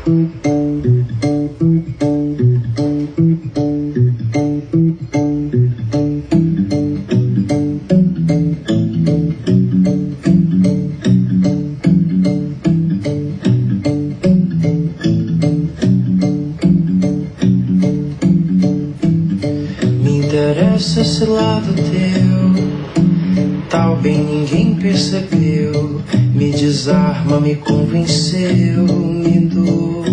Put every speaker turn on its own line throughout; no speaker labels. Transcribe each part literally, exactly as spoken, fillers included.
Esse lado teu, tal bem ninguém percebeu. Me desarma, me convenceu, me dou.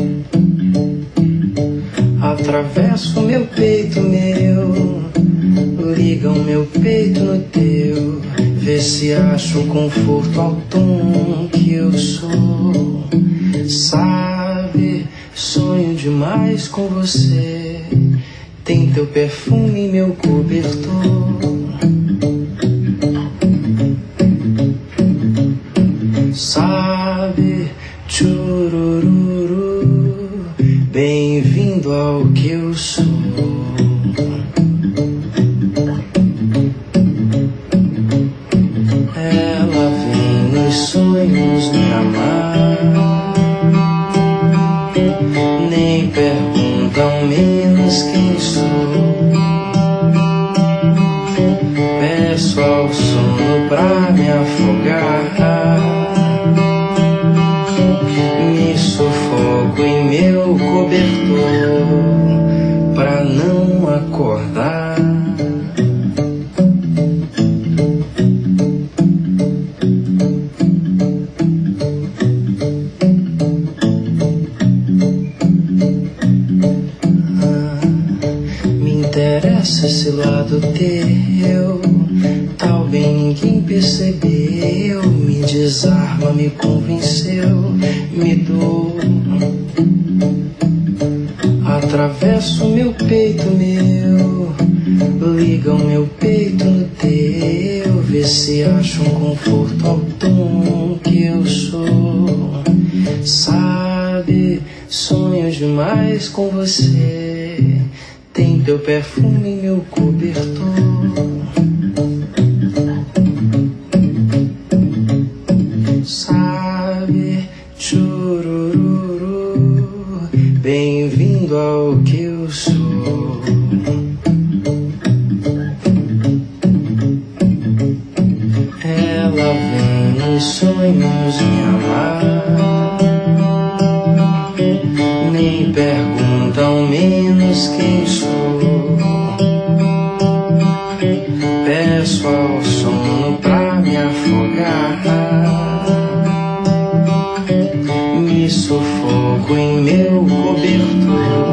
Atravessa o meu peito meu, liga o meu peito no teu. Vê se acha um conforto ao tom que eu sou. Sabe, sonho demais com você. Tem teu perfume, meu cobertor. Sabe, tchurururu, bem-vindo ao que eu sou. Ela vem nos sonhos me amar. Nem pergunta ao menos quem sou. Peço ao sono pra me afogar. Me sufoco em meu cobertor pra não acordar. Esse lado teu, tal bem ninguém percebeu. Me desarma, me convenceu, me dou. Atravessa o meu peito meu, liga o meu peito no teu. Vê se acha um conforto ao tom que eu sou. Sabe, sonho demais com você. Tem teu perfume, meu cobertor. Sabe, churururu, bem-vindo ao que eu sou. Ela vem nos sonhos me amar. Nem pergunta ao menos quem sou. Peço ao sono pra me afogar. Me sufoco em meu cobertor